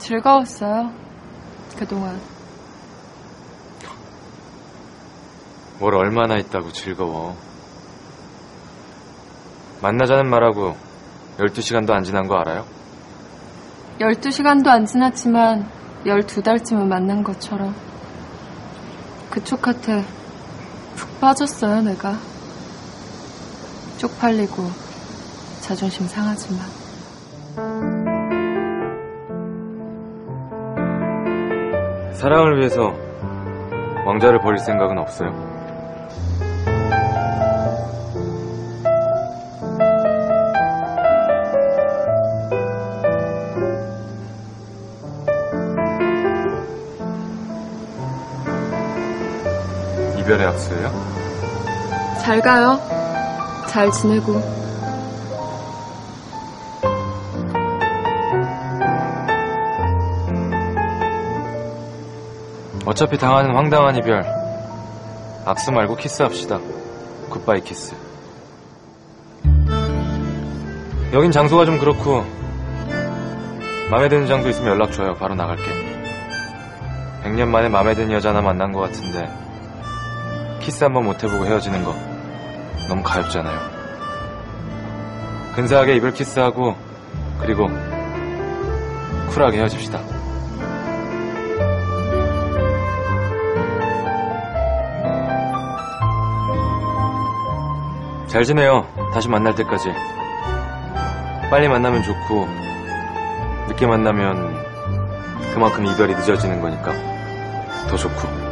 즐거웠어요. 그동안. 뭘 얼마나 있다고 즐거워. 만나자는 말하고 12시간도 안 지난 거 알아요? 12시간도 안 지났지만 12달쯤은 만난 것처럼. 그쪽한테 푹 빠졌어요, 내가. 쪽팔리고 자존심 상하지만. 사랑을 위해서 왕자를 버릴 생각은 없어요? 이별의 약수예요? 잘 가요. 잘 지내고. 어차피 당하는 황당한 이별, 악수 말고 키스합시다. 굿바이 키스. 여긴 장소가 좀 그렇고 마음에 드는 장소 있으면 연락 줘요. 바로 나갈게. 100년 만에 마음에 드는 여자 하나 만난 것 같은데 키스 한번 못 해보고 헤어지는 거 너무 가엽잖아요. 근사하게 이별 키스하고 그리고 쿨하게 헤어집시다. 잘 지내요. 다시 만날 때까지. 빨리 만나면 좋고 늦게 만나면 그만큼 이별이 늦어지는 거니까 더 좋고.